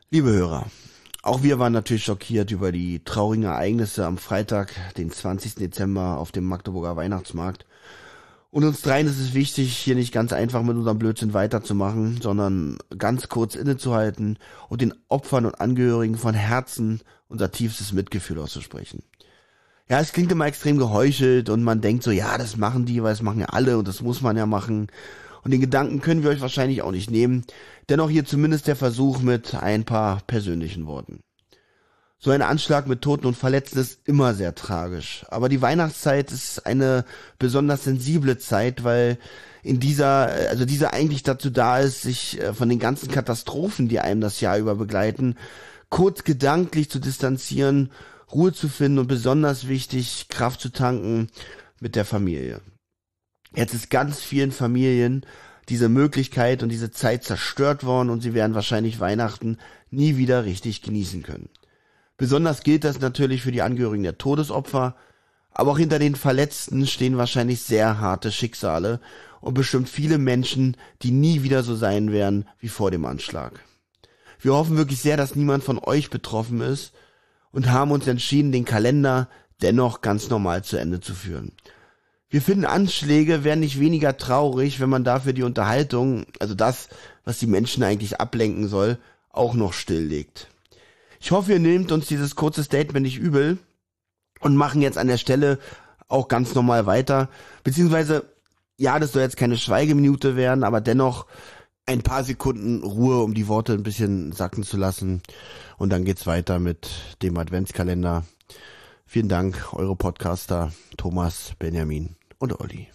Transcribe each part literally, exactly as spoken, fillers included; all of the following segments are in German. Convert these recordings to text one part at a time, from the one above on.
Liebe Hörer, auch wir waren natürlich schockiert über die traurigen Ereignisse am Freitag, den zwanzigsten Dezember auf dem Magdeburger Weihnachtsmarkt. Und uns dreien ist es wichtig, hier nicht ganz einfach mit unserem Blödsinn weiterzumachen, sondern ganz kurz innezuhalten und den Opfern und Angehörigen von Herzen unser tiefstes Mitgefühl auszusprechen. Ja, es klingt immer extrem geheuchelt und man denkt so, ja, das machen die, weil das machen ja alle und das muss man ja machen. Und den Gedanken können wir euch wahrscheinlich auch nicht nehmen. Dennoch hier zumindest der Versuch mit ein paar persönlichen Worten. So ein Anschlag mit Toten und Verletzten ist immer sehr tragisch. Aber die Weihnachtszeit ist eine besonders sensible Zeit, weil in dieser, also diese eigentlich dazu da ist, sich von den ganzen Katastrophen, die einem das Jahr über begleiten, kurz gedanklich zu distanzieren, Ruhe zu finden und besonders wichtig, Kraft zu tanken mit der Familie. Jetzt ist ganz vielen Familien diese Möglichkeit und diese Zeit zerstört worden und sie werden wahrscheinlich Weihnachten nie wieder richtig genießen können. Besonders gilt das natürlich für die Angehörigen der Todesopfer, aber auch hinter den Verletzten stehen wahrscheinlich sehr harte Schicksale und bestimmt viele Menschen, die nie wieder so sein werden wie vor dem Anschlag. Wir hoffen wirklich sehr, dass niemand von euch betroffen ist und haben uns entschieden, den Kalender dennoch ganz normal zu Ende zu führen. Wir finden, Anschläge wären nicht weniger traurig, wenn man dafür die Unterhaltung, also das, was die Menschen eigentlich ablenken soll, auch noch stilllegt. Ich hoffe, ihr nehmt uns dieses kurze Statement nicht übel und machen jetzt an der Stelle auch ganz normal weiter. Beziehungsweise, ja, das soll jetzt keine Schweigeminute werden, aber dennoch ein paar Sekunden Ruhe, um die Worte ein bisschen sacken zu lassen. Und dann geht's weiter mit dem Adventskalender. Vielen Dank, eure Podcaster Thomas, Benjamin und Olli.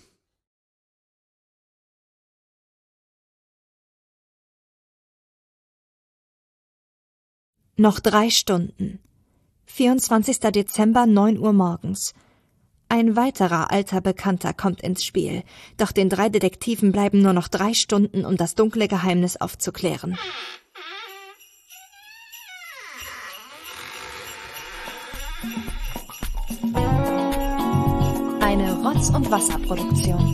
Noch drei Stunden. vierundzwanzigster Dezember, neun Uhr morgens. Ein weiterer alter Bekannter kommt ins Spiel. Doch den drei Detektiven bleiben nur noch drei Stunden, um das dunkle Geheimnis aufzuklären. Eine Rotz- und Wasserproduktion.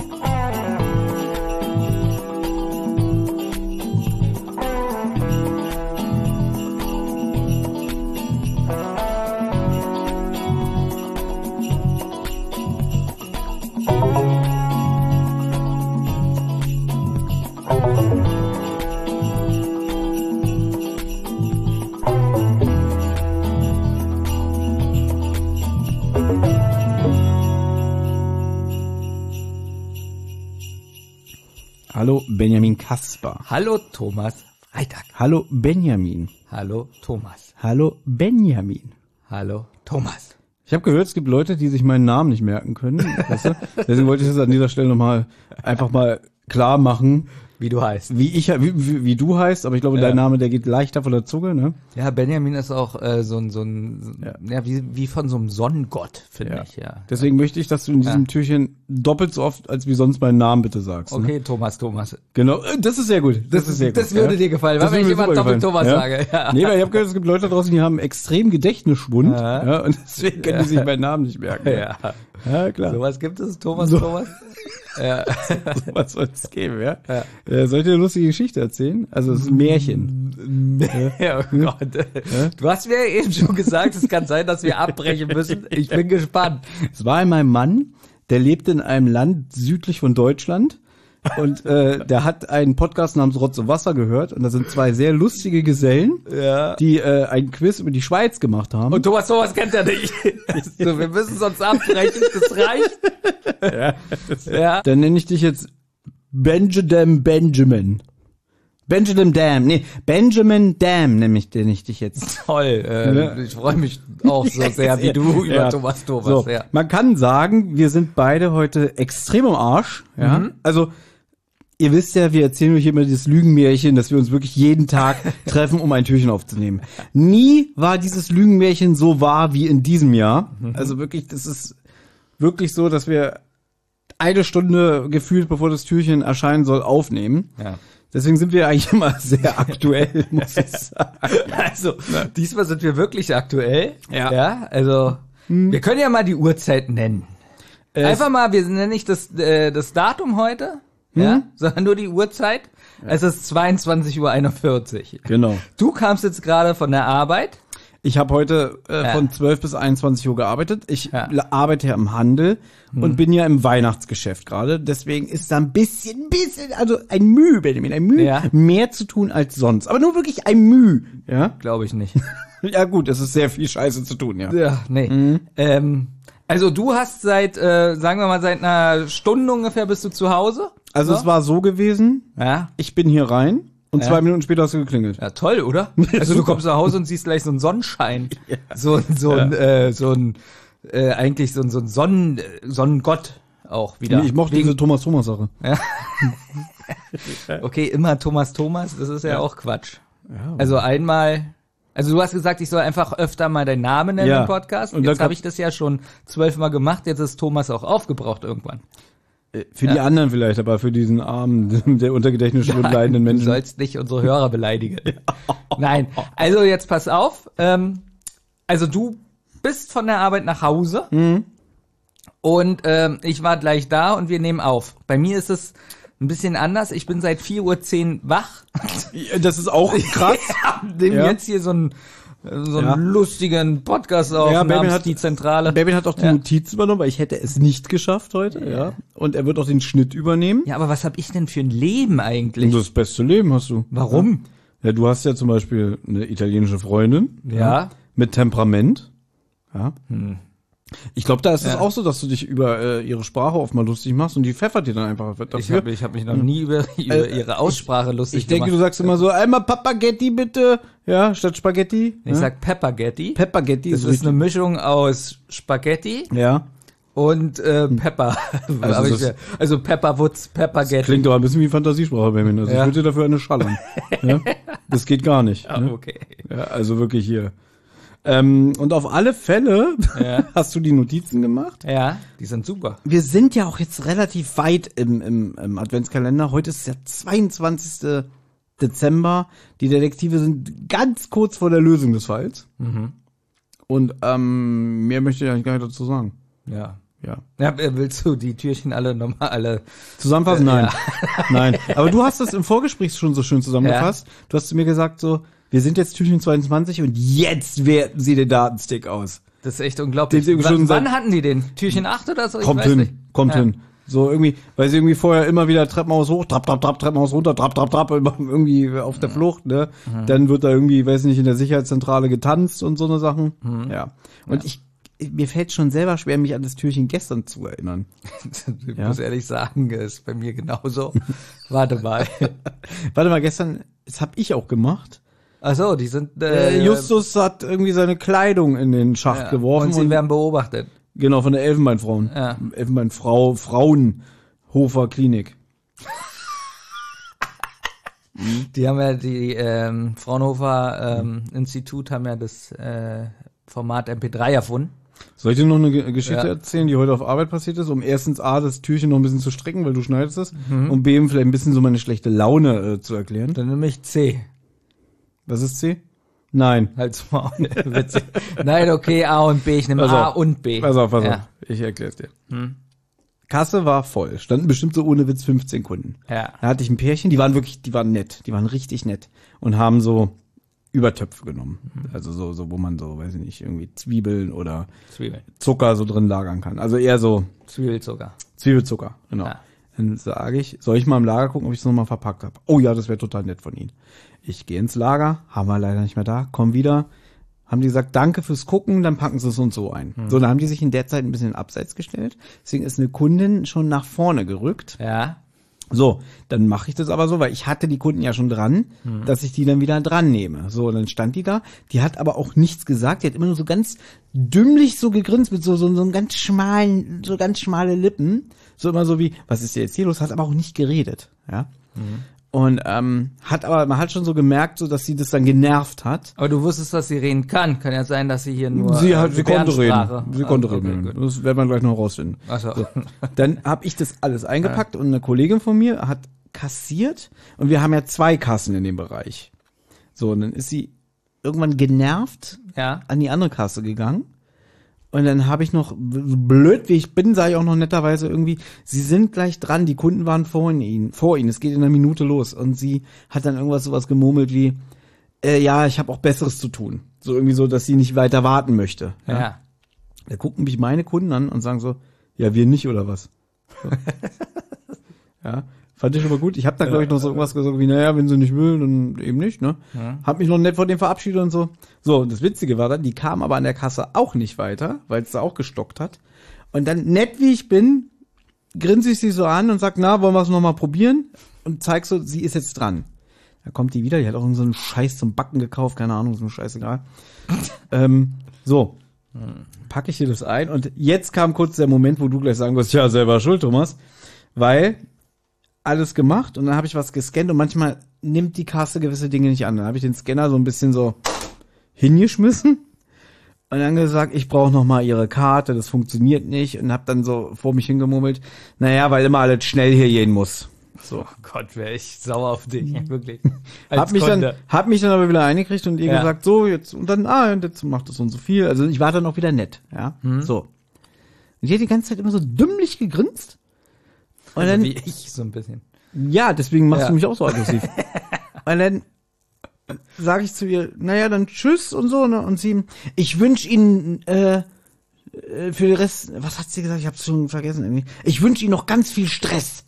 Hallo Benjamin Kasper. Hallo Thomas Freitag. Hallo Benjamin. Hallo Thomas. Hallo Benjamin. Hallo Thomas. Ich habe gehört, es gibt Leute, die sich meinen Namen nicht merken können. Weißt du? Deswegen wollte ich das an dieser Stelle nochmal einfach mal klar machen. Wie du heißt. Wie ich, wie, wie, wie du heißt, aber ich glaube, ja. Dein Name, der geht leichter von der Zunge, ne? Ja, Benjamin ist auch äh, so ein, so ein, ja, ja wie, wie von so einem Sonnengott, finde ja. ich, ja. Deswegen möchte ich, dass du in diesem ja. Türchen doppelt so oft, als wie sonst meinen Namen bitte sagst. Okay, ne? Thomas, Thomas. Genau, das ist sehr gut. Das, das ist sehr gut. Das würde ja. dir gefallen, weil wenn ich jemand doppelt Thomas ja? sage. Ja. Nee, weil ich habe gehört, es gibt Leute da draußen, die haben extrem Gedächtnisschwund, ja. ja, und deswegen können die sich meinen Namen nicht merken. Ja, ja klar. So was gibt es, Thomas, so. Thomas? Ja. So was soll es geben, ja? ja. Äh, soll ich dir eine lustige Geschichte erzählen? Also es ist ein Märchen. Ja, oh Gott. Ja? Du hast mir eben schon gesagt, es kann sein, dass wir abbrechen müssen. Ich bin gespannt. Es war einmal ein Mann, der lebte in einem Land südlich von Deutschland und äh, der hat einen Podcast namens Rotz und Wasser gehört und da sind zwei sehr lustige Gesellen, ja. die äh, einen Quiz über die Schweiz gemacht haben. Und Thomas, sowas kennt er nicht. So, wir müssen sonst abbrechen, das reicht. Ja, das, ja. Dann nenne ich dich jetzt Benjamin Benjamin. Benjamin Dam, nee, Benjamin Dam nenne ich, nenne ich dich jetzt. Toll, äh, ja. Ich freue mich auch so sehr wie du über ja. Thomas Thomas. So, ja. Man kann sagen, wir sind beide heute extrem am Arsch. Ja, mhm. Also ihr wisst ja, wir erzählen euch immer dieses Lügenmärchen, dass wir uns wirklich jeden Tag treffen, um ein Türchen aufzunehmen. Nie war dieses Lügenmärchen so wahr wie in diesem Jahr. Mhm. Also wirklich, das ist wirklich so, dass wir eine Stunde gefühlt, bevor das Türchen erscheinen soll, aufnehmen. Ja. Deswegen sind wir eigentlich immer sehr aktuell, muss ich sagen. Also, diesmal sind wir wirklich aktuell. Ja. Ja, also, hm. wir können ja mal die Uhrzeit nennen. Äh, Einfach mal, wir nennen nicht das, äh, das Datum heute, hm. ja, sondern nur die Uhrzeit. Es ist zweiundzwanzig Uhr einundvierzig. Genau. Du kamst jetzt gerade von der Arbeit. Ich habe heute äh, Ja. von zwölf bis einundzwanzig Uhr gearbeitet. Ich Ja. la- arbeite ja im Handel und bin ja im Weihnachtsgeschäft gerade. Deswegen ist da ein bisschen, bisschen, also ein Mühe, Benjamin, ein Mühe, Ja. mehr zu tun als sonst. Aber nur wirklich ein Mühe. Ja, Glaube ich nicht. ja gut, es ist sehr viel Scheiße zu tun, ja. Ja, nee. Ähm, also du hast seit, äh, sagen wir mal, seit einer Stunde ungefähr bist du zu Hause? Also So? es war so gewesen, Ja. ich bin hier rein und Ja. zwei Minuten später hast du geklingelt. Ja, toll, oder? Also du Super. kommst nach Hause und siehst gleich so einen Sonnenschein. So, so ein, äh, so ein, äh, eigentlich so ein, so ein Sonnen, äh, Sonnengott auch wieder. Ich mochte Wegen- diese Thomas-Thomas-Sache. Okay, immer Thomas Thomas, das ist ja, auch Quatsch. Also einmal, also du hast gesagt, ich soll einfach öfter mal deinen Namen nennen Ja. im Podcast. Und Jetzt dann habe ich das ja schon zwölfmal gemacht, jetzt ist Thomas auch aufgebraucht irgendwann. Äh, Für die anderen vielleicht, aber für diesen armen, der unter Gedächtnisstörungen leidenden Du Menschen. sollst nicht unsere Hörer beleidigen. Nein, also jetzt pass auf. Ähm, also du bist von der Arbeit nach Hause Mhm. und ähm, ich war gleich da und wir nehmen auf. Bei mir ist es ein bisschen anders. Ich bin seit vier Uhr zehn wach. Das ist auch krass. Nehmen Ja. jetzt hier so einen, so einen Ja. lustigen Podcast auf Ja, namens Baby hat die Zentrale. Baby hat auch die Ja. Notiz übernommen, weil ich hätte es nicht geschafft heute, ja. Und er wird auch den Schnitt übernehmen. Ja, aber was hab ich denn für ein Leben eigentlich? Und das beste Leben hast du. Warum? Ja, du hast ja zum Beispiel eine italienische Freundin. Ja. Mit Temperament. Ja. Hm. Ich glaube, da ist es Ja. auch so, dass du dich über äh, ihre Sprache oft mal lustig machst und die pfeffert dir dann einfach dafür. Ich habe ich hab mich noch nie über, über Äh, ihre Aussprache lustig Ich denke, gemacht. du sagst immer so, einmal Papagetti bitte, ja, statt Spaghetti. Ich ja? sag Peppergetti. Peppergetti Das ist eine Mischung aus Spaghetti ja. und äh, Pepper. Also also, das- ich, also Pepperwoods, Peppergetti. Klingt doch ein bisschen wie Fantasiesprache bei mir. Also Ja. ich würde dir dafür eine schallern. ja? Das geht gar nicht. Ah, ne? okay. Ja, also wirklich hier. Ähm, und auf alle Fälle Ja. hast du die Notizen gemacht. Ja, die sind super. Wir sind ja auch jetzt relativ weit im, im, im Adventskalender. Heute ist der zweiundzwanzigster Dezember. Die Detektive sind ganz kurz vor der Lösung des Falls. Mhm. Und ähm, mehr möchte ich eigentlich gar nicht dazu sagen. Ja. Ja. Ja, willst du die Türchen alle nochmal alle? Zusammenfassen? Äh, Nein. Nein. Aber du hast das im Vorgespräch schon so schön zusammengefasst. Du hast zu mir gesagt so, wir sind jetzt Türchen zweiundzwanzig und jetzt werten sie den Datenstick aus. Das ist echt unglaublich. Den sie schon Wann, seit- wann hatten die den? Türchen acht oder so? Ich Kommt weiß hin, nicht. kommt Ja. hin. So irgendwie, weil sie irgendwie vorher immer wieder Treppenhaus hoch, trapp, trapp, trapp, Treppenhaus runter, trapp, trapp, trapp, immer irgendwie auf der Flucht, ne? Dann wird da irgendwie, weiß nicht, in der Sicherheitszentrale getanzt und so eine Sachen. Ja. Und ich, mir fällt schon selber schwer, mich an das Türchen gestern zu erinnern. Ich Ja. muss ehrlich sagen, ist bei mir genauso. Warte mal. Warte mal, gestern, das hab ich auch gemacht. Ach so, die sind Äh, äh, Justus hat irgendwie seine Kleidung in den Schacht ja. geworfen. und sie werden beobachtet. genau, von der Elfenbeinfrauen. Ja. Elfenbeinfrau, Frauenhofer Klinik. Die haben ja die ähm, Fraunhofer ähm, Institut haben ja das äh, Format M P drei erfunden. Soll ich dir noch eine Ge- Geschichte Ja. erzählen, die heute auf Arbeit passiert ist, um erstens A, das Türchen noch ein bisschen zu strecken, weil du schneidest es, Mhm. und B, vielleicht ein bisschen so meine schlechte Laune äh, zu erklären. Dann nehme ich C. Was ist C? Nein. Halt's Maul. Witzig. Nein, okay, A und B. Ich nehme Pass A auf. und B. Pass auf, pass ja. auf. Ich erklär's dir. Hm. Kasse war voll. Standen bestimmt so ohne Witz fünfzehn Kunden. Ja. Da hatte ich ein Pärchen, die waren wirklich, die waren nett. Die waren richtig nett. Und haben so Übertöpfe genommen. Also so, so, wo man so, weiß ich nicht, irgendwie Zwiebeln oder Zwiebeln. Zucker so drin lagern kann. Also eher so Zwiebelzucker. Zwiebelzucker, genau. Ja. Dann sage ich, soll ich mal im Lager gucken, ob ich es nochmal verpackt habe? Oh ja, das wäre total nett von Ihnen. Ich gehe ins Lager, haben wir leider nicht mehr da, komm wieder. Haben die gesagt, danke fürs Gucken, dann packen sie es und so ein. Hm. So, dann haben die sich in der Zeit ein bisschen abseits gestellt. Deswegen ist eine Kundin schon nach vorne gerückt. Ja. So, dann mache ich das aber so, weil ich hatte die Kunden ja schon dran, Hm. dass ich die dann wieder dran nehme. So, und dann stand die da, die hat aber auch nichts gesagt, die hat immer nur so ganz dümmlich so gegrinst mit so, so, so einem ganz schmalen, so ganz schmale Lippen. So immer so wie, was ist jetzt hier los? Hat aber auch nicht geredet, ja. Mhm. Und ähm, hat aber, man hat schon so gemerkt, so dass sie das dann genervt hat. Aber du wusstest, dass sie reden kann. Kann ja sein, dass sie hier nur sie äh, hat, sie konnte Gebärdensprache- reden. Sie konnte Ah, okay, reden. gut. Das werden wir gleich noch rausfinden. Ach so. Dann habe ich das alles eingepackt und eine Kollegin von mir hat kassiert und wir haben ja zwei Kassen in dem Bereich. So, und dann ist sie irgendwann genervt Ja. an die andere Kasse gegangen Und dann habe ich noch, blöd wie ich bin, sage ich auch noch netterweise irgendwie, sie sind gleich dran, die Kunden waren vor ihnen, vor ihnen, es geht in einer Minute los. Und sie hat dann irgendwas sowas gemurmelt wie, äh, ja, ich habe auch Besseres zu tun. So irgendwie so, dass sie nicht weiter warten möchte. Ja. Ja. Da gucken mich meine Kunden an und sagen so, ja, wir nicht oder was? So. Ja, fand ich aber gut. Ich habe da, glaube ich, noch so irgendwas gesagt wie, naja, wenn sie nicht will, dann eben nicht, ne? Ja. Hab mich noch nett von dem verabschiedet und so. So, und das Witzige war dann, die kam aber an der Kasse auch nicht weiter, weil es da auch gestockt hat. Und dann, nett wie ich bin, grinse ich sie so an und sag, na, wollen wir es nochmal probieren? Und zeig so, sie ist jetzt dran. Da kommt die wieder, die hat auch so einen Scheiß zum Backen gekauft, keine Ahnung, so ein Scheißegal. ähm, so, packe ich dir das ein und jetzt kam kurz der Moment, wo du gleich sagen wirst, ja, selber schuld, Thomas, weil alles gemacht und dann habe ich was gescannt und manchmal nimmt die Kasse gewisse Dinge nicht an. Dann habe ich den Scanner so ein bisschen so hingeschmissen und dann gesagt, ich brauche noch mal ihre Karte, das funktioniert nicht und habe dann so vor mich hingemurmelt, naja, weil immer alles schnell hier gehen muss. So. Oh Gott, wäre ich sauer auf dich, wirklich. Hab mich, dann, hab mich dann aber wieder eingekriegt und ihr Ja. gesagt, so, jetzt, und dann, ah, und jetzt macht das so und so viel. Also ich war dann auch wieder nett, ja, Mhm. so. Und die hat die ganze Zeit immer so dümmlich gegrinst. Und Also dann, wie ich so ein bisschen. ja, deswegen machst Ja. du mich auch so aggressiv. Und dann sage ich zu ihr, naja, dann tschüss und so, ne, und sie, ich wünsche Ihnen, äh, äh, für den Rest, was hat sie gesagt? Ich hab's schon vergessen irgendwie. Ich wünsche Ihnen noch ganz viel Stress.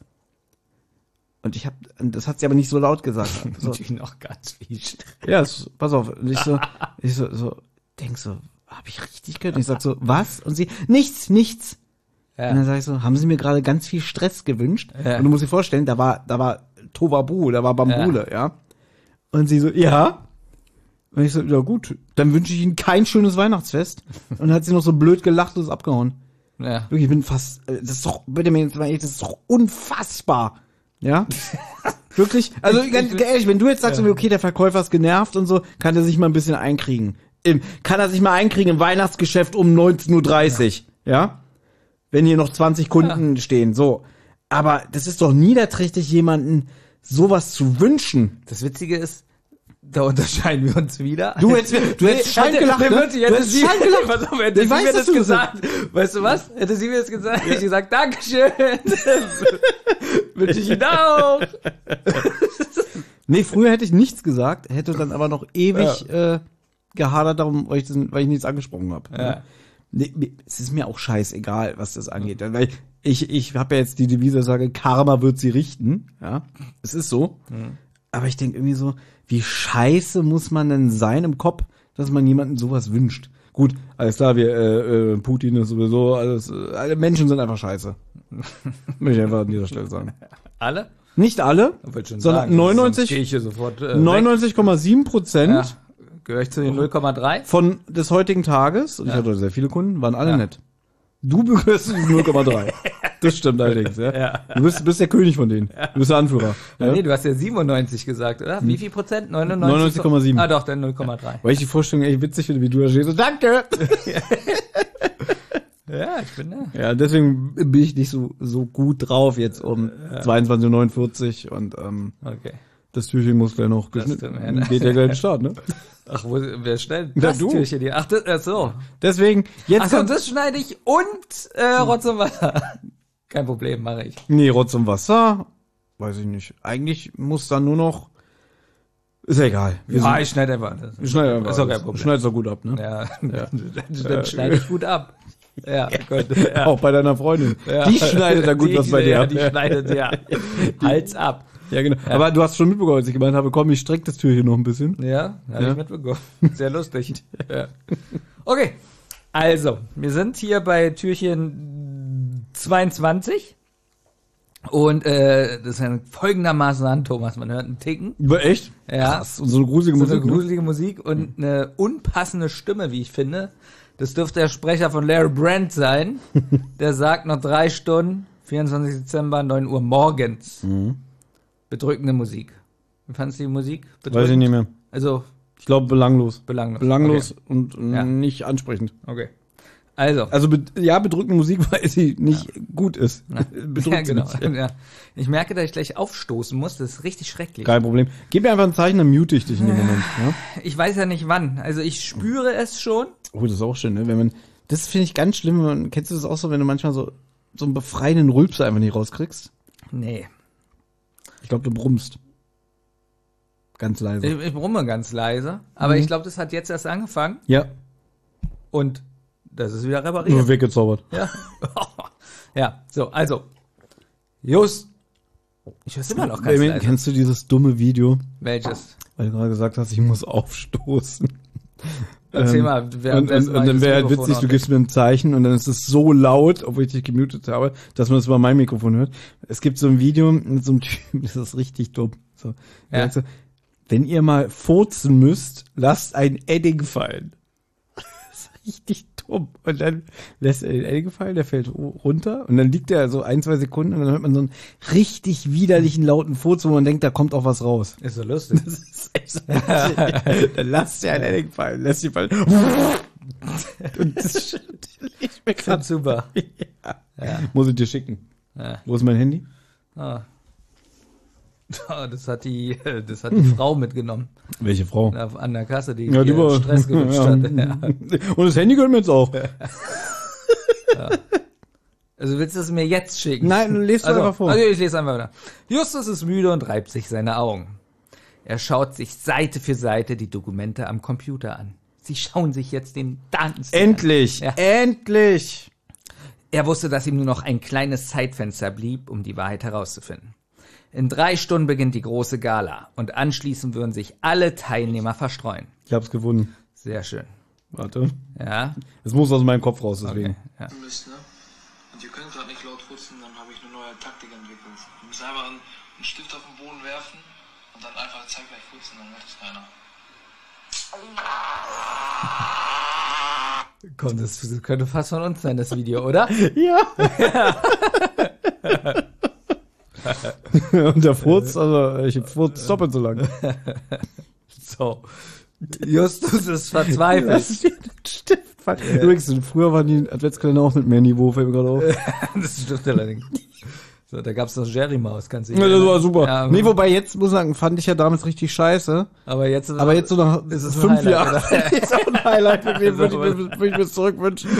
Und ich hab, das hat sie aber nicht so laut gesagt. So. Natürlich noch ganz viel Stress. Ja, es, pass auf. Und ich so, ich so, so, denk so, hab ich richtig gehört? Und ich sag so, was? Und sie, nichts, nichts. Ja. Und dann sag ich so, haben Sie mir gerade ganz viel Stress gewünscht? Ja. Und du musst dir vorstellen, da war, da war Tovabu, da war Bambule, ja. Und sie so, ja. Und ich so, ja gut, dann wünsche ich Ihnen kein schönes Weihnachtsfest. Und dann hat sie noch so blöd gelacht und ist abgehauen. Ja. Wirklich, ich bin fast, äh, das ist doch, bitte mir jetzt mal ehrlich, das ist doch unfassbar. Ja? Wirklich? Also ganz ehrlich, wenn du jetzt sagst, Ja. okay, der Verkäufer ist genervt und so, kann er sich mal ein bisschen einkriegen. Im, kann er sich mal einkriegen im Weihnachtsgeschäft um neunzehn Uhr dreißig. Ja? ja? Wenn hier noch zwanzig Kunden ja. stehen, so. Aber das ist doch niederträchtig, jemanden sowas zu wünschen. Das Witzige ist, da unterscheiden wir uns wieder. Du hättest, du Nee, hättest Schein hätte- gelacht, nee, ne? wirklich, Du hätte hättest sie- Schein gelacht. Pass auf, hätte Ich sie weiß, mir dass das du das gesagt. Weißt du was? Hätte sie mir das gesagt, hätte ich gesagt, Dankeschön. Wünsche ich Ihnen auch. Nee, früher hätte ich nichts gesagt, hätte dann aber noch ewig äh, gehadert darum, weil ich, das, weil ich nichts angesprochen habe. Ja. Nee, nee, es ist mir auch scheißegal, was das angeht. Weil ich, ich habe ja jetzt die Devise, sage, Karma wird sie richten. Ja, es ist so. Mhm. Aber ich denke irgendwie so, wie scheiße muss man denn sein im Kopf, dass man jemandem sowas wünscht? Gut, alles klar, wir, äh, äh, Putin ist sowieso, alles, äh, alle Menschen sind einfach scheiße. Möchte ich einfach an dieser Stelle sagen. Alle? Nicht alle, Wollte schon sondern sagen, sonst neunundneunzig gehe ich hier sofort, äh, weg. neunundneunzig Komma sieben Prozent Ja. Gehöre ich zu den null Komma drei? von des heutigen Tages, und ich Ja. hatte sehr viele Kunden, waren alle Ja. nett. Du gehörst zu null Komma drei. Das stimmt allerdings, ja. Ja. Du bist, bist der König von denen. Du bist der Anführer. Ja? Nee, du hast ja siebenundneunzig gesagt, oder? Wie viel Prozent? neunundneunzig neunundneunzig Komma sieben. Ah doch, dann null Komma drei. Weil ich die Vorstellung echt witzig finde, wie du da stehst. So, danke! Ja, ich bin da. Ja, deswegen bin ich nicht so, so gut drauf jetzt um zweiundzwanzig Uhr neunundvierzig und ähm, Okay. das Türchen muss gleich noch Das geschnitten. tut mir leid. Geht ja gleich in den Start, ne? Ach, wo, wer stellt Ja, das du. Türchen hier? Ach, das, ach so. Deswegen, jetzt Ach so, kommt, das schneide ich und äh, Rotz und Wasser. Kein Problem, mache ich. nee, Rotz und Wasser, weiß ich nicht. Eigentlich muss dann nur noch, ist ja egal. Wir Ja, sind- ich schneide einfach. Das Wir schneiden einfach. ist doch kein alles. Problem. Schneid's doch gut ab, ne? Ja, dann, dann schneide ich gut ab. Ja, gut. Ja. Auch bei deiner Freundin. Ja. Die schneidet da gut Die- was bei dir ja, ab. Die schneidet, ja. Hals ab. Ja, genau. Aber du hast schon mitbekommen, als ich gemeint habe, komm, ich streck das Türchen noch ein bisschen. Ja, habe Ja. ich mitbekommen. Sehr lustig. Ja. Okay, also, wir sind hier bei Türchen zweiundzwanzig. Und äh, das ist folgendermaßen an, Thomas. Man hört einen Ticken. Über echt? Ja. Krass. Und so eine gruselige So Musik. eine gruselige Musik und eine unpassende Stimme, wie ich finde. Das dürfte der Sprecher von Larry Brand sein. Der sagt noch drei Stunden, vierundzwanzigster Dezember, neun Uhr morgens. Mhm. Bedrückende Musik. Wie fandst du die Musik? Weiß ich Bedrückend? nicht mehr. Also, Ich glaube, belanglos. belanglos. Belanglos und Ja. nicht ansprechend. Okay. okay. Also. Also, be ja, bedrückende Musik, weil sie nicht gut ist. Bedrückt Ja, sie genau. nicht. Ja. Ich merke, dass ich gleich aufstoßen muss. Das ist richtig schrecklich. Kein Problem. Gib mir einfach ein Zeichen, dann mute ich dich in dem Moment. Ja? Ich weiß ja nicht wann. Also ich spüre es schon. Oh, das ist auch schön, ne? Wenn man Das finde ich ganz schlimm. Und kennst du das auch so, wenn du manchmal so, so einen befreienden Rülpser einfach nicht rauskriegst? Nee. Ich glaube, du brummst. Ganz leise. Ich, ich brumme ganz leise, aber Mhm. ich glaube, das hat jetzt erst angefangen Ja, und das ist wieder nur repariert. weggezaubert. Ja. Ja, so, also. Just. Ich höre immer noch ganz Benjamin, leise. kennst du dieses dumme Video? Welches? Weil du gerade gesagt hast, ich muss aufstoßen. Erzähl Ähm, mal, und, und, währenddessen und mal dann das wäre halt Mikrofon witzig, du auf- gibst mir ein Zeichen und dann ist es so laut, obwohl ich dich gemutet habe, dass man das über mein Mikrofon hört. Es gibt so ein Video mit so einem Typen, das ist richtig dumm. So, der Ja. sagt so, wenn ihr mal furzen müsst, lasst ein Edding fallen. Das ist richtig dumm. Und dann lässt er den Edding fallen, der fällt runter und dann liegt er so ein, zwei Sekunden und dann hört man so einen richtig widerlichen lauten Furz, wo man denkt, da kommt auch was raus. Ist so lustig. Das ist echt so lustig. Dann lasst ihr ein Edding fallen, lässt ihn fallen. Und das liegt mir Ganz grad super. Ja. Muss ich dir schicken. Ja. Wo ist mein Handy? Ah. Ah, Das hat die, das hat die Frau mitgenommen. Welche Frau? Auf- An der Kasse, die Ja, die hier war- Stress gewünscht ja. hat. Ja. Und das Handy gehört mir jetzt auch. Also willst du es mir jetzt schicken? Nein, lest du Also, einfach vor. also ich lese einfach weiter. Justus ist müde und reibt sich seine Augen. Er schaut sich Seite für Seite die Dokumente am Computer an. Sie schauen sich jetzt den Datenstick an. Endlich! Ja. Endlich! Er wusste, dass ihm nur noch ein kleines Zeitfenster blieb, um die Wahrheit herauszufinden. In drei Stunden beginnt die große Gala und anschließend würden sich alle Teilnehmer verstreuen. Ich hab's gefunden. Sehr schön. Warte. Ja. Es muss aus meinem Kopf raus, deswegen. Okay. Ja. müsst, ne? Und ihr könnt gerade nicht laut furzen, dann habe ich eine neue Taktik entwickelt. Ihr müsst einfach einen, einen Stift auf den Boden werfen und dann einfach zeitgleich furzen, dann hört es keiner. Komm, das, das könnte fast von uns sein, das Video, oder? Ja! Und der Furz, also ich Furz doppelt so lang. So. Justus ist verzweifelt. Das steht im Stift. Übrigens, früher waren die Adventskalender auch mit mehr Niveau, fällt mir gerade auf. Das stimmt allerdings. So, da gab's noch Jerry Maus, kannst du dich Ja, das erinnern? war super. Ja, Nee, wobei jetzt, muss ich sagen, fand ich ja damals richtig scheiße. aber jetzt, Aber jetzt so nach ist es ein fünf Highlight, Jahren oder? ist auch ein Highlight, für den würde ich, Also, mir- würde ich mir zurückwünschen.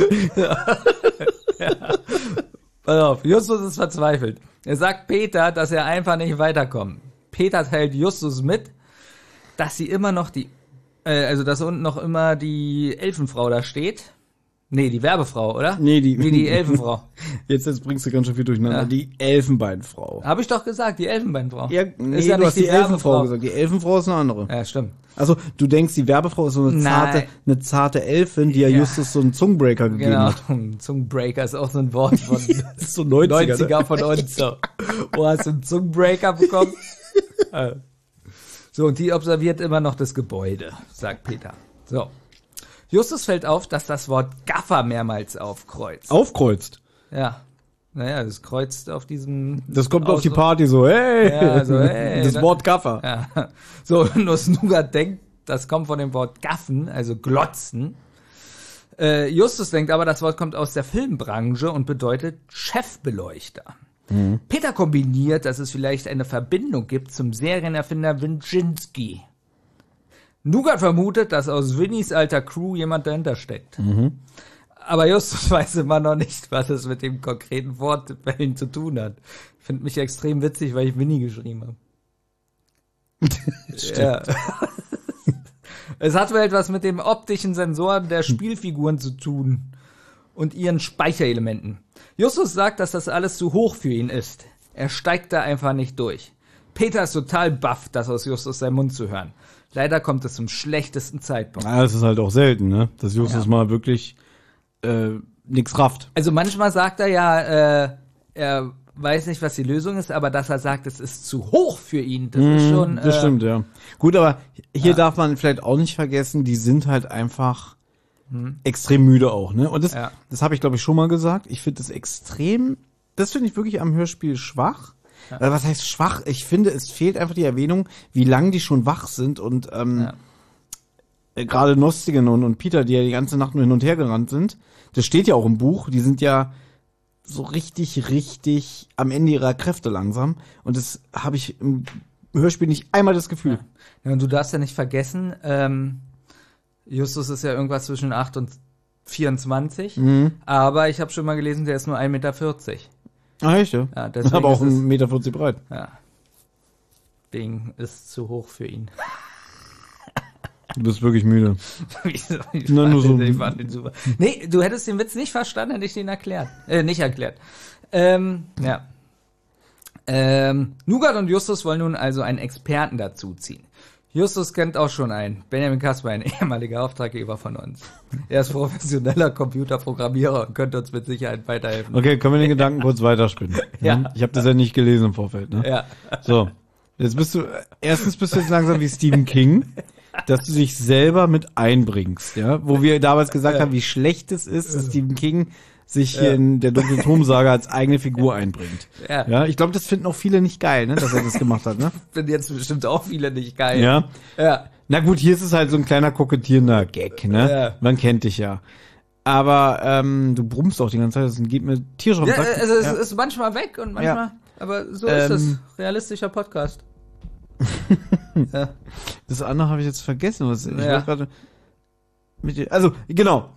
Pass auf, Justus ist verzweifelt. Er sagt Peter, dass er einfach nicht weiterkommt. Peter teilt Justus mit, dass sie immer noch die, äh, also dass unten noch immer die Elfenfrau da steht. Nee, die Werbefrau, oder? Nee, die- Nee, die Elfenfrau. Jetzt, jetzt bringst du ganz schön viel durcheinander. Ja. Die Elfenbeinfrau. Habe ich doch gesagt, die Elfenbeinfrau. Ja, nee, ist ja du nicht hast die, die Elfenfrau Werbefrau. gesagt. Die Elfenfrau ist eine andere. Ja, stimmt. Also, du denkst, die Werbefrau ist so eine Nein. zarte, eine zarte Elfin, die ja, Ja. Justus so einen Zungenbreaker gegeben Genau. hat. Zungenbreaker ist auch so ein Wort von Das ist so neunziger, neunziger ne? von uns. So. Wo hast du einen Zungenbreaker bekommen? Äh. So, und die observiert immer noch das Gebäude, sagt Peter. So. Justus fällt auf, dass das Wort Gaffer mehrmals aufkreuzt. Aufkreuzt. Ja. Naja, das kreuzt auf diesem... Das kommt auf die Aus- Party so, hey! Ja, also, hey, das ne? Wort Gaffer. Ja. So, nur Snuga denkt, das kommt von dem Wort gaffen, also glotzen. Äh, Justus denkt aber, das Wort kommt aus der Filmbranche und bedeutet Chefbeleuchter. Peter kombiniert, dass es vielleicht eine Verbindung gibt zum Serienerfinder Winczynski. Nougat vermutet, dass aus Winnys alter Crew jemand dahinter steckt. Aber Justus weiß immer noch nicht, was es mit dem konkreten Wort bei ihm zu tun hat. Ich finde mich extrem witzig, weil ich Winnie geschrieben habe. Ja. Es hat wohl etwas mit den optischen Sensoren der Spielfiguren zu tun und ihren Speicherelementen. Justus sagt, dass das alles zu hoch für ihn ist. Er steigt da einfach nicht durch. Peter ist total baff, das aus Justus seinem Mund zu hören. Leider kommt es zum schlechtesten Zeitpunkt. Ja, das ist halt auch selten, ne? Dass Justus Ja. mal wirklich äh, nix rafft. Also manchmal sagt er ja, äh, er weiß nicht, was die Lösung ist, aber dass er sagt, es ist zu hoch für ihn, das ist schon... Das äh, stimmt, ja. Gut, aber hier darf man vielleicht auch nicht vergessen, die sind halt einfach extrem müde auch, ne? Und das, Ja. das habe ich, glaube ich, schon mal gesagt. Ich finde das extrem, das finde ich wirklich am Hörspiel schwach. Ja. Was heißt schwach? Ich finde, es fehlt einfach die Erwähnung, wie lange die schon wach sind und ähm, Ja. äh, gerade Nostigen und, und Peter, die ja die ganze Nacht nur hin und her gerannt sind, das steht ja auch im Buch, die sind ja so richtig, richtig am Ende ihrer Kräfte langsam. Und das habe ich im Hörspiel nicht einmal das Gefühl. Ja, und du darfst ja nicht vergessen, ähm, Justus ist ja irgendwas zwischen acht und vierundzwanzig, Mhm. aber ich habe schon mal gelesen, der ist nur ein Meter vierzig. Ah, echt, ja? Ja, deswegen Aber auch ist es- ein Meter vierzig breit. Ja. Ding ist zu hoch für ihn. Du bist wirklich müde. Wieso? Ich Na, fand nur so- den- ich fand den super. Nee, du hättest den Witz nicht verstanden, hätte ich den erklärt. Äh, nicht erklärt. Ähm, ja. Ähm, Nougat und Justus wollen nun also einen Experten dazuziehen. Justus kennt auch schon einen. Benjamin Kasper, ein ehemaliger Auftraggeber von uns. Er ist professioneller Computerprogrammierer und könnte uns mit Sicherheit weiterhelfen. Okay, können wir den Gedanken kurz weiterspinnen? Ja. Ich habe das ja nicht gelesen im Vorfeld, ne? Ja. So. Jetzt bist du, erstens bist du jetzt langsam wie Stephen King, dass du dich selber mit einbringst, ja? Wo wir damals gesagt Ja. haben, wie schlecht es ist, dass Stephen King sich hier in der dunklen Turmsaga als eigene Figur einbringt. Ja. Ja, ich glaube, das finden auch viele nicht geil, ne, dass er das gemacht hat, ne? Finden jetzt bestimmt auch viele nicht geil. Ja. Ja. Na gut, hier ist es halt so ein kleiner kokettierender Gag, ne? Ja. Man kennt dich ja. Aber ähm, du brummst auch die ganze Zeit, das geht mir tierisch auf den Ja, Sack. also es Ja. ist manchmal weg und manchmal, Ja. aber so ist es. Ähm. Realistischer Podcast. Ja. Das andere habe ich jetzt vergessen. Was, ich Ja. wollte gerade mit dir, also, genau.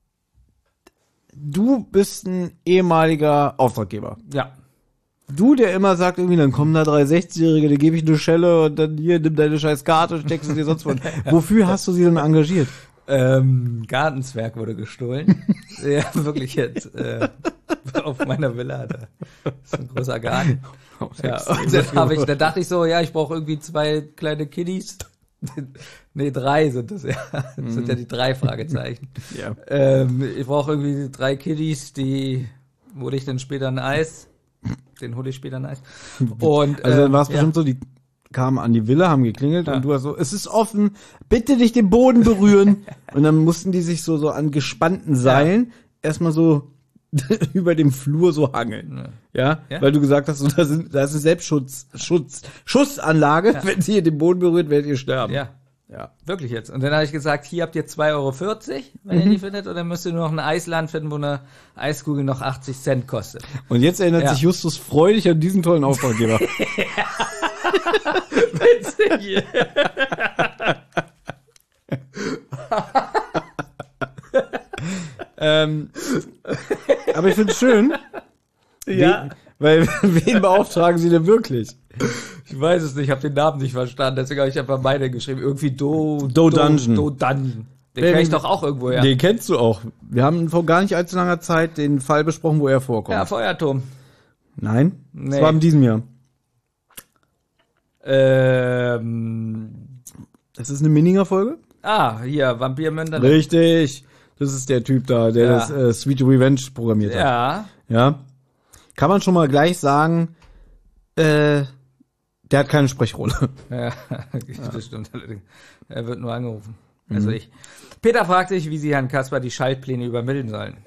Du bist ein ehemaliger Auftraggeber. Ja. Du, der immer sagt, irgendwie, dann kommen da drei sechzigjährige, dir gebe ich eine Schelle und dann hier, nimm deine scheiß Karte, steckst sie dir sonst wo. Wofür hast du sie denn engagiert? Ähm, Gartenzwerg wurde gestohlen. Ja, wirklich jetzt. Äh, auf meiner Villa. Da ist ein großer Garten. Ja, und dann, hab ich, dann dachte ich so, ja, ich brauche irgendwie zwei kleine Kiddies. Nee, drei sind das ja. Das sind ja die drei Fragezeichen. Ja. Ähm, ich brauche irgendwie drei Kiddies, die hole ich dann später ein Eis. Den hole ich später ein Eis. Und, Also dann war es ähm, bestimmt so, die kamen an die Villa, haben geklingelt Ja. und du hast so, es ist offen, bitte nicht den Boden berühren. Und dann mussten die sich so, so an gespannten Seilen erstmal so über dem Flur so hangeln. Ja? Ja. Weil du gesagt hast, so, da, sind, da ist eine Selbstschutz, Schutz, Schussanlage. Wenn sie hier den Boden berührt, werdet ihr sterben. Ja, Ja. wirklich jetzt. Und dann habe ich gesagt, hier habt ihr zwei Euro vierzig, wenn ihr die findet, und dann müsst ihr nur noch ein Eisladen finden, wo eine Eiskugel noch achtzig Cent kostet. Und jetzt erinnert Ja. sich Justus freudig an diesen tollen Auftraggeber. Witzig. ähm, aber ich finde es schön. Ja. Wen, weil, wen beauftragen sie denn wirklich? Ich weiß es nicht, ich habe den Namen nicht verstanden, deswegen habe ich einfach meine geschrieben. Irgendwie Do... Do Dungeon. Do Dungeon. Den Den- kenn ich doch auch irgendwo, ja. Den kennst du auch. Wir haben vor gar nicht allzu langer Zeit den Fall besprochen, wo er vorkommt. Ja, Feuerturm. Nein? Nee. Das war in diesem Jahr. Ähm... Das ist eine Minninger-Folge? Ah, hier, Vampir Münster. Richtig. Das ist der Typ da, der Ja. das äh, Sweet Revenge programmiert hat. Ja. Ja. Kann man schon mal gleich sagen, äh, der hat keine Sprechrolle. Ja, das stimmt allerdings. Er wird nur angerufen. Also ich. Peter fragt sich, wie sie Herrn Kasper die Schaltpläne übermitteln sollen.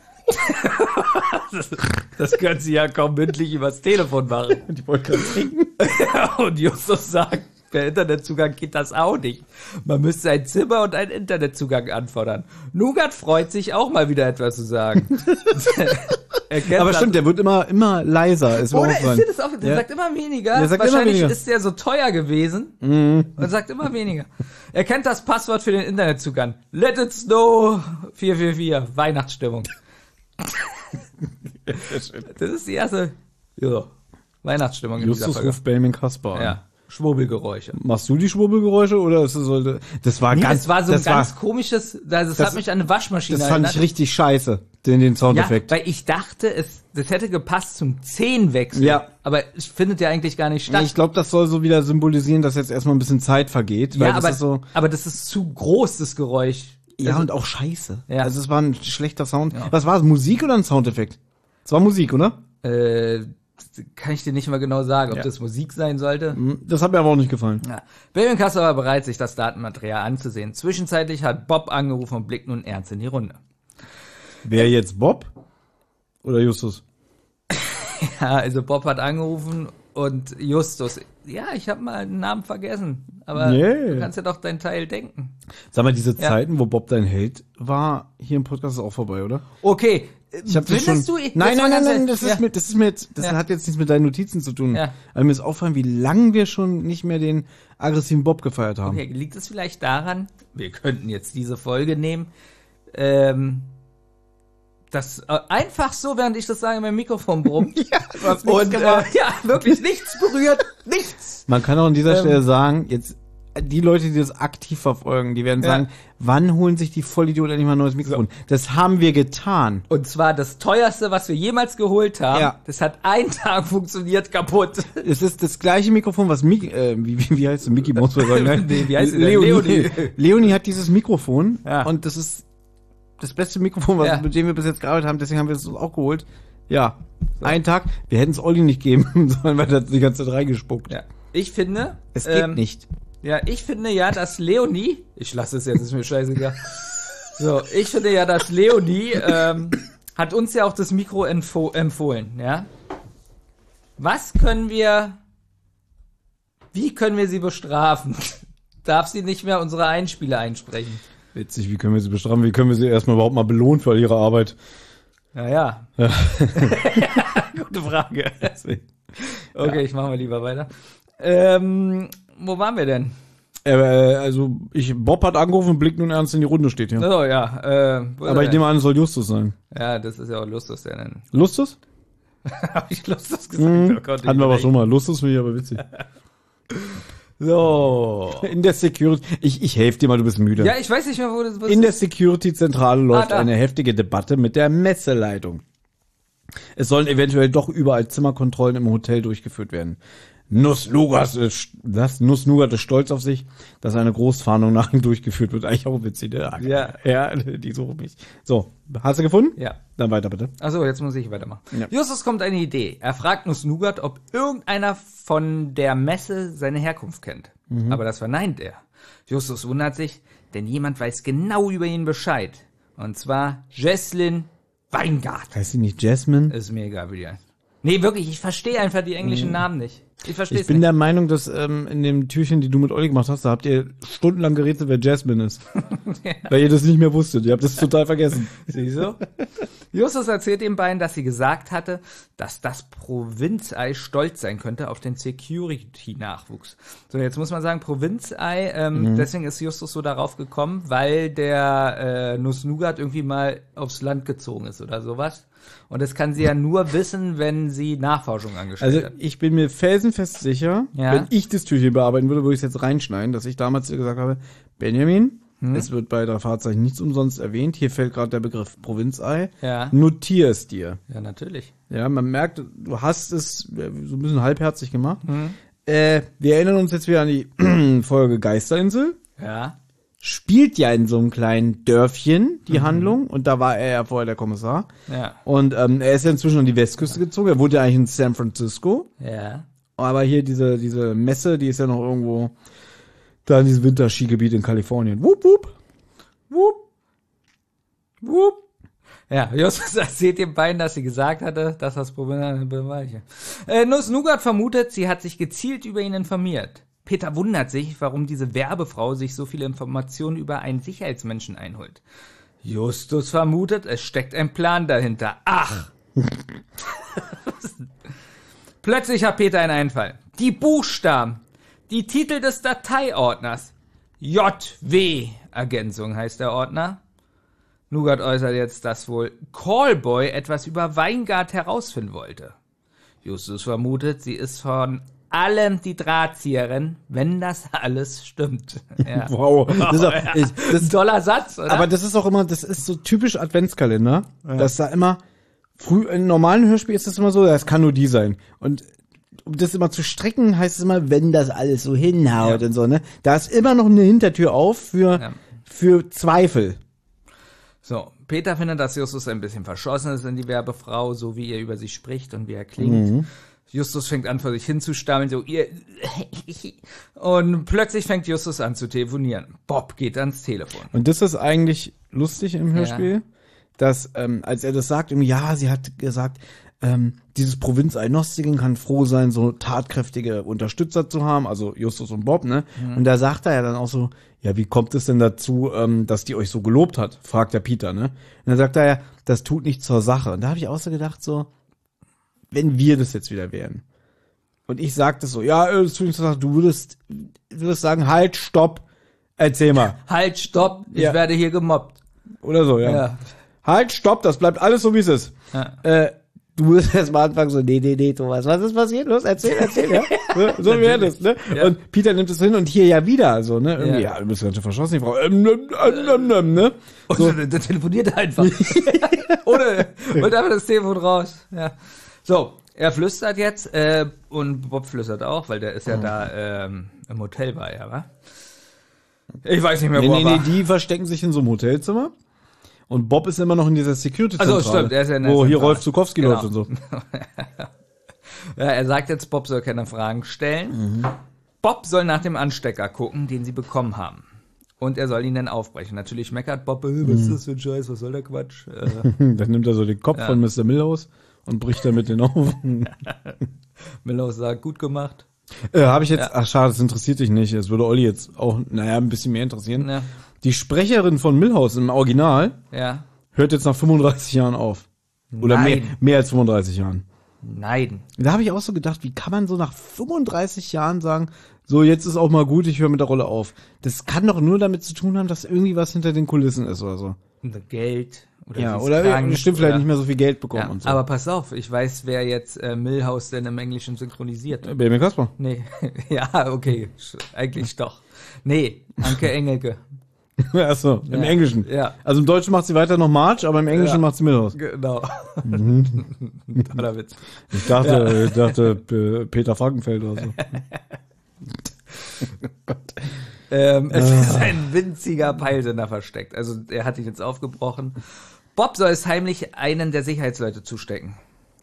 das, das können sie ja kaum mündlich übers Telefon machen. Die wollte gerade trinken. Und Justus sagt, per Internetzugang geht das auch nicht. Man müsste ein Zimmer und einen Internetzugang anfordern. Nougat freut sich auch mal wieder etwas zu sagen. Er kennt Aber das- stimmt, der wird immer, immer leiser. Ist mir Oder aufgefallen. ist dir das auch, der Ja. sagt immer weniger. Der sagt immer Wahrscheinlich weniger. ist der so teuer gewesen und sagt immer weniger. Er kennt das Passwort für den Internetzugang. Let it snow vier vier vier. Weihnachtsstimmung. Das ist die erste ja, Weihnachtsstimmung in dieser Justus Folge. ruft Benjamin Kasper an. Ja, Schwurbelgeräusche. Machst du die Schwurbelgeräusche oder ist es so, das war Nee, ganz, das war so ein das ganz war, komisches, das, das, das- hat mich an eine Waschmaschine das fand erinnert. ich richtig scheiße, den, den Ja, Soundeffekt. weil ich dachte, es, das hätte gepasst zum Zehnwechsel. Ja. Aber es findet ja eigentlich gar nicht statt. Ich glaube, das soll so wieder symbolisieren, dass jetzt erstmal ein bisschen Zeit vergeht. Weil ja, das aber, ist so, aber das ist zu groß, das Geräusch. ja, Also- und auch scheiße. Ja. Also es war ein schlechter Sound. Was war es, Musik oder ein Soundeffekt? Es war Musik, oder? Äh, kann ich dir nicht mal genau sagen, ob Ja. das Musik sein sollte. Das hat mir aber auch nicht gefallen. Ja. Benjamin Kasper war bereit, sich das Datenmaterial anzusehen. Zwischenzeitlich hat Bob angerufen und blickt nun ernst in die Runde. Wer jetzt, Bob? Oder Justus? Ja, also Bob hat angerufen und Justus. Ja, ich habe mal einen Namen vergessen. Aber Nee. du kannst ja doch deinen Teil denken. Sag mal, diese Ja. Zeiten, wo Bob dein Held war, hier im Podcast ist auch vorbei, oder? Okay. Ich hab das schon. Findest du? Ich- nein, jetzt mal nein, nein, ganz nein, ehrlich. das ist Ja. mit, das ist mit, das Ja. hat jetzt nichts mit deinen Notizen zu tun. Ja. Aber mir ist auffallen, wie lange wir schon nicht mehr den aggressiven Bob gefeiert haben. Okay, liegt es vielleicht daran, wir könnten jetzt diese Folge nehmen, ähm, Das äh, einfach so, während ich das sage, mein Mikrofon brummt. Ja, du hast nichts Und äh, gemacht. ja, wirklich nichts berührt, nichts. Man kann auch an dieser Ähm. Stelle sagen, jetzt die Leute, die das aktiv verfolgen, die werden Ja. sagen, wann holen sich die Vollidioten endlich mal ein neues Mikrofon? Das haben wir getan. Und zwar das teuerste, was wir jemals geholt haben. Ja. Das hat einen Tag funktioniert, kaputt. Es ist das gleiche Mikrofon, was Mickey, äh, wie, wie, wie heißt es, Mickey Mouse oder so, ne? Nee, wie heißt sie denn? Leonie. Leonie. Leonie hat dieses Mikrofon Ja. und das ist das beste Mikrofon, was, Ja. mit dem wir bis jetzt gearbeitet haben, deswegen haben wir es uns auch geholt. Ja, einen Tag, wir hätten es Olli nicht geben, sondern wir hätten die ganze Zeit reingespuckt. Ja. Ich finde. Es geht ähm, nicht. Ja, ich finde ja, dass Leonie. Ich lasse es jetzt, ist mir scheißegal. So, ich finde ja, dass Leonie ähm, hat uns ja auch das Mikro empfo- empfohlen, ja. Was können wir. Wie können wir sie bestrafen? Darf sie nicht mehr unsere Einspiele einsprechen? Witzig, wie können wir sie bestrafen? Wie können wir sie erstmal überhaupt mal belohnen für ihre Arbeit? Naja. Gute Frage. Okay, ich mache mal lieber weiter. Ähm, wo waren wir denn? Äh, also, ich, Bob hat angerufen und blickt nun ernst in die Runde, steht hier. So, ja. Äh, wo ist Aber er ich denn? nehme an, es soll Justus sein. Ja, das ist ja auch Lustus, der denn. Lustus? Hab ich Lustus gesagt? Mhm. Oh Gott, Hatten wir aber schon mal. Lustus finde ich aber witzig. So. In der Security, ich, ich helfe dir mal, du bist müde. Ja, ich weiß nicht mehr, wo das was In der Security-Zentrale läuft Ah, da. eine heftige Debatte mit der Messeleitung. Es sollen eventuell doch überall Zimmerkontrollen im Hotel durchgeführt werden. Nuss-Nougat ist, das Nuss-Nougat ist stolz auf sich, dass eine Großfahndung nach ihm durchgeführt wird. Eigentlich auch witzig, ne? Ja. Ja, die suchen mich. So, hast du gefunden? Ja. Dann weiter bitte. Achso, jetzt muss ich weitermachen. Ja. Justus kommt eine Idee. Er fragt Nuss-Nougat, ob irgendeiner von der Messe seine Herkunft kennt. Mhm. Aber das verneint er. Justus wundert sich, denn jemand weiß genau über ihn Bescheid. Und zwar Jesslyn Weingart. Heißt sie nicht Jasmine? Ist mir egal, wie die heißt. Nee, wirklich, ich verstehe einfach die englischen Namen nicht. Ich verstehe Ich es bin nicht. der Meinung, dass ähm, in dem Türchen, die du mit Olli gemacht hast, da habt ihr stundenlang gerätselt, wer Jasmine ist. Weil ihr das nicht mehr wusstet. Ihr habt das total vergessen. Siehst du? Justus erzählt den beiden, dass sie gesagt hatte, dass das Provinzei stolz sein könnte auf den Security-Nachwuchs. So, jetzt muss man sagen, Provinzei, ähm, deswegen ist Justus so darauf gekommen, weil der äh, Nuss-Nougat irgendwie mal aufs Land gezogen ist oder sowas. Und das kann sie ja nur wissen, wenn sie Nachforschung angestellt Also hat. ich bin mir felsenfest sicher, Ja. wenn ich das Türchen bearbeiten würde, würde ich es jetzt reinschneiden, dass ich damals dir gesagt habe, Benjamin, Hm? es wird bei der Fahrzeichen nichts umsonst erwähnt. Hier fällt gerade der Begriff Provinzei. Ja. Notier es dir. Ja, natürlich. Ja, man merkt, du hast es äh, so ein bisschen halbherzig gemacht. Hm? Äh, wir erinnern uns jetzt wieder an die Folge Geisterinsel. Ja. Spielt ja in so einem kleinen Dörfchen die Handlung und da war er ja vorher der Kommissar. Ja. Und ähm, er ist ja inzwischen an die Westküste gezogen. Er wohnt ja eigentlich in San Francisco. Ja. Aber hier diese, diese Messe, die ist ja noch irgendwo da in diesem Winterskigebiet in Kalifornien. Wupp, wupp. Wupp. Wupp. Ja, Justus erzählt den beiden, dass sie gesagt hatte, dass das Problem Bereiche. Äh, Nuss-Nougat vermutet, sie hat sich gezielt über ihn informiert. Peter wundert sich, warum diese Werbefrau sich so viele Informationen über einen Sicherheitsmenschen einholt. Justus vermutet, es steckt ein Plan dahinter. Ach! Plötzlich hat Peter einen Einfall. Die Buchstaben, die Titel des Dateiordners. J W, Ergänzung heißt der Ordner. Nougat äußert jetzt, dass wohl Callboy etwas über Weingart herausfinden wollte. Justus vermutet, sie ist von allem die Drahtzieherin, wenn das alles stimmt. Ja. Wow. Das ist, auch, Ja. ich, das, Ein toller Satz, oder? aber das ist auch immer, das ist so typisch Adventskalender, dass da immer, früh, in normalen Hörspiel ist das immer so, das kann nur die sein. Und um das immer zu strecken, heißt es immer, wenn das alles so hinhaut Ja. und so, ne? Da ist immer noch eine Hintertür auf für, Ja. für Zweifel. So, Peter findet, dass Justus ein bisschen verschossen ist in die Werbefrau, so wie er über sie spricht und wie er klingt. Mhm. Justus fängt an, vor sich hinzustammeln, so ihr. Und plötzlich fängt Justus an zu telefonieren. Bob geht ans Telefon. Und das ist eigentlich lustig im Hörspiel, dass, ähm, als er das sagt, irgendwie, ja, sie hat gesagt, ähm, dieses Provinzei Nostigen kann froh sein, so tatkräftige Unterstützer zu haben, also Justus und Bob, ne? Mhm. Und da sagt er ja dann auch so, ja, wie kommt es denn dazu, ähm, dass die euch so gelobt hat? Fragt der Peter, ne? Und dann sagt er ja, das tut nichts zur Sache. Und da habe ich auch so gedacht, so, wenn wir das jetzt wieder wären. Und ich sagte so, ja, äh, das tut nichts zur Sache, du würdest, du würdest sagen, halt, stopp, erzähl mal. Halt, stopp, ich Ja. werde hier gemobbt. Oder so, ja. Ja. halt, stopp, das bleibt alles so, wie es ist. Ja. Äh, du musst erst mal anfangen, so, nee, nee, nee, Thomas, was ist passiert? Los, erzähl, erzähl, ja. So, so wäre das, ne? Ja. Und Peter nimmt es hin und hier ja wieder, so, ne? Irgendwie, Ja. ja, du bist ganz schön verschossen, die Frau, ähm, ähm, ähm, ähm, ne? Und so. der telefoniert einfach. Ohne, und einfach das Telefon raus. Ja. So, er flüstert jetzt, äh, und Bob flüstert auch, weil der ist ja da, ähm, im Hotel war er, wa? Ich weiß nicht mehr, Nee, wo nee, er war. nee, die verstecken sich in so einem Hotelzimmer. Und Bob ist immer noch in dieser Security-Zentrale. Also, stimmt, er ist ja in der wo hier Zentrale. Rolf Zukowski Genau. läuft und so. Ja, er sagt jetzt, Bob soll keine Fragen stellen. Mhm. Bob soll nach dem Anstecker gucken, den sie bekommen haben. Und er soll ihn dann aufbrechen. Natürlich meckert Bob, äh, was ist das für ein Scheiß, was soll der Quatsch? Äh, Dann nimmt er so den Kopf Ja. von Mister Milhouse und bricht damit den auf. Milhouse sagt, gut gemacht. äh, Habe ich jetzt, Ja. ach schade, das interessiert dich nicht. Das würde Olli jetzt auch, naja, ein bisschen mehr interessieren. Ja, Die Sprecherin von Milhouse im Original ja. hört jetzt nach fünfunddreißig Jahren auf. Oder mehr, Nein. mehr als fünfunddreißig Jahren. Nein. Da habe ich auch so gedacht, wie kann man so nach fünfunddreißig Jahren sagen, so jetzt ist auch mal gut, ich höre mit der Rolle auf. Das kann doch nur damit zu tun haben, dass irgendwie was hinter den Kulissen ist oder so. Oder Geld. Oder Ja, sie ist oder krank, stimmt vielleicht oder- nicht mehr so viel Geld bekommen Ja, und so. aber pass auf, ich weiß, wer jetzt äh, Milhouse denn im Englischen synchronisiert. Benjamin Kasper. Nee, ja, okay, sch- eigentlich doch. Nee, Anke Engelke. Achso, im Ja. Englischen. Ja. Also im Deutschen macht sie weiter noch March, aber im Englischen Ja. macht sie Milhouse. Genau. Toller Witz. Ich dachte, ich dachte P- Peter Frankenfeld oder so. Ähm, es ist ein winziger Peilsender versteckt. Also er hat ihn jetzt aufgebrochen. Bob soll es heimlich einen der Sicherheitsleute zustecken.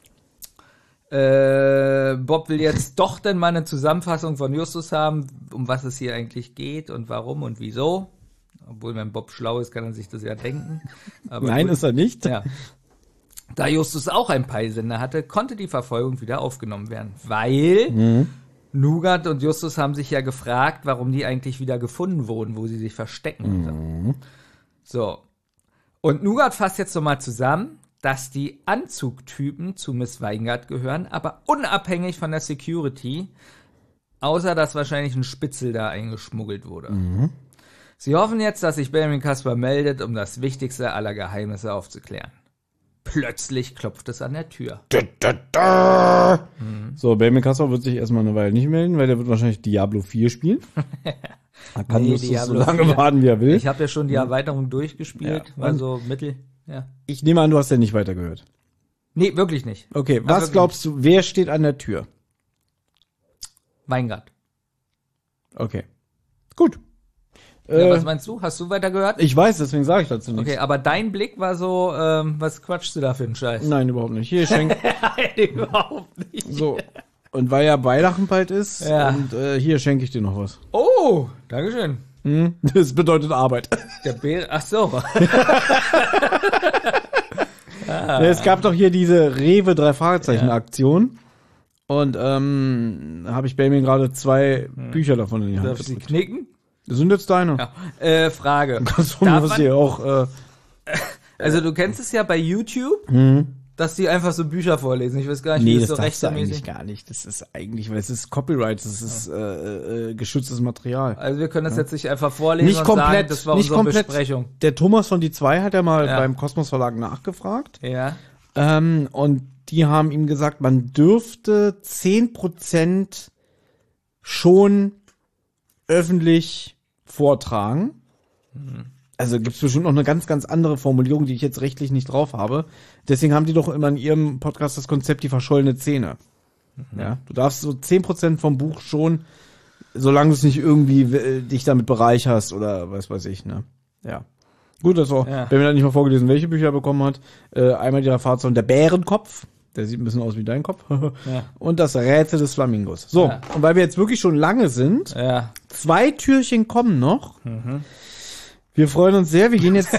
Äh, Bob will jetzt doch dann mal eine Zusammenfassung von Justus haben, um was es hier eigentlich geht und warum und wieso. Obwohl, wenn Bob schlau ist, kann er sich das ja denken. Aber Nein, gut. ist er nicht. Ja. Da Justus auch einen Peilsender hatte, konnte die Verfolgung wieder aufgenommen werden, weil Mhm. Nougat und Justus haben sich ja gefragt, warum die eigentlich wieder gefunden wurden, wo sie sich verstecken. Mhm. So. Und Nougat fasst jetzt nochmal zusammen, dass die Anzugtypen zu Miss Weingart gehören, aber unabhängig von der Security, außer dass wahrscheinlich ein Spitzel da eingeschmuggelt wurde. Mhm. Sie hoffen jetzt, dass sich Benjamin Kasper meldet, um das wichtigste aller Geheimnisse aufzuklären. Plötzlich klopft es an der Tür. So, Benjamin Kasper wird sich erstmal eine Weile nicht melden, weil der wird wahrscheinlich Diablo vier spielen. Er kann Nee, Justus so Diablo lange vier. warten, wie er will. Ich habe ja schon die Erweiterung durchgespielt, Ja. war so mittel. Ja. Ich nehme an, du hast ja nicht weitergehört. Nee, wirklich nicht. Okay, Na, was wirklich glaubst du, wer steht an der Tür? Weingart. Okay. Gut. Ja, Äh, was meinst du? Hast du weitergehört? ich weiß, deswegen sage ich dazu nichts. Okay, aber dein Blick war so, ähm, was quatschst du da für einen Scheiß? Nein, überhaupt nicht. Hier schenkt Nein, überhaupt nicht. so. Und weil ja Weihnachten bald ist, Ja. und äh, hier schenke ich dir noch was. Oh, Dankeschön. Hm? Das bedeutet Arbeit. Der Bär, ach so. Ja, es gab doch hier diese Rewe drei Fragezeichen Aktion. Und ähm, habe ich Benjamin gerade zwei Bücher davon in die Hand Darf ich sie gedrückt. knicken? Das sind jetzt deine. Ja. Äh, Frage. Kannst du mir Darf was man, hier auch, äh, also du kennst es ja bei YouTube, dass die einfach so Bücher vorlesen. Ich weiß gar nicht, nee, wie das das so darfst du eigentlich rechtmäßig. gar nicht. Das ist eigentlich, weil es ist Copyright, das ist äh, äh, geschütztes Material. Also wir können das jetzt nicht einfach vorlesen Nicht und komplett, sagen, das war nicht unsere komplett. Besprechung. Der Thomas von die zwei hat ja mal Ja. beim Kosmos Verlag nachgefragt. Ja. Ähm, und die haben ihm gesagt, man dürfte zehn Prozent schon öffentlich vortragen. Also gibt's bestimmt noch eine ganz, ganz andere Formulierung, die ich jetzt rechtlich nicht drauf habe. Deswegen haben die doch immer in ihrem Podcast das Konzept die verschollene Szene. Ja, du darfst so zehn Prozent vom Buch schon, solange du es nicht irgendwie äh, dich damit bereicherst oder was weiß ich, ne? Ja. Gut, das war, Ja. wenn mir dann nicht mal vorgelesen, welche Bücher er bekommen hat. Äh, einmal die Erfahrung der Bärenkopf. Der sieht ein bisschen aus wie dein Kopf. Ja. Und das Rätsel des Flamingos. So, Ja. und weil wir jetzt wirklich schon lange sind, Ja. zwei Türchen kommen noch. Wir freuen uns sehr. Wir gehen jetzt.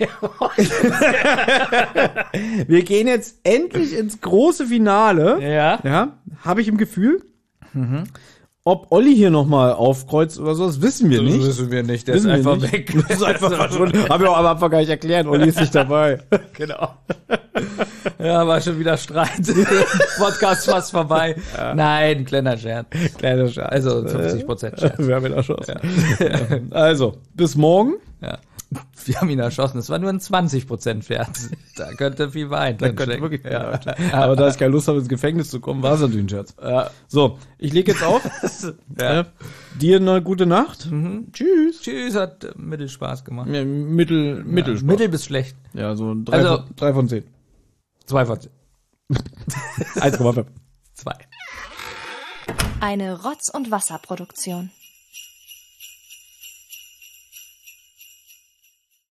wir gehen jetzt endlich ins große Finale. Ja. Ja, habe ich im Gefühl. Ob Olli hier nochmal aufkreuzt oder so, das wissen wir nicht. wissen wir nicht. Der Wissen ist wir einfach nicht. weg. Das ist einfach verschwunden. Hab ich auch am Anfang gar nicht erklärt. Olli ist nicht dabei. Genau. Ja, war schon wieder Streit. Podcast fast vorbei. Nein, kleiner Scherz. Kleiner Scherz. Also fünfzig Prozent Scherz. Wir haben ihn erschossen. Also, bis morgen. Ja. Wir haben ihn erschossen. Es war nur ein zwanzig Prozent Scherz. Da könnte viel Wein drin stecken. Wirklich, ja. Aber da ich keine Lust habe, ins Gefängnis zu kommen, war es natürlich ein Scherz. Ja. So, ich lege jetzt auf. Ja. Äh, dir eine gute Nacht. Mhm. Tschüss. Tschüss, hat äh, mittel Spaß gemacht. Ja, mittel, mittel, Ja, mittel bis schlecht. Ja, so ein drei, Also- von, drei von zehn. Zwei von zehn. eins Komma fünf. Zwei. Eine Rotz- und Wasserproduktion.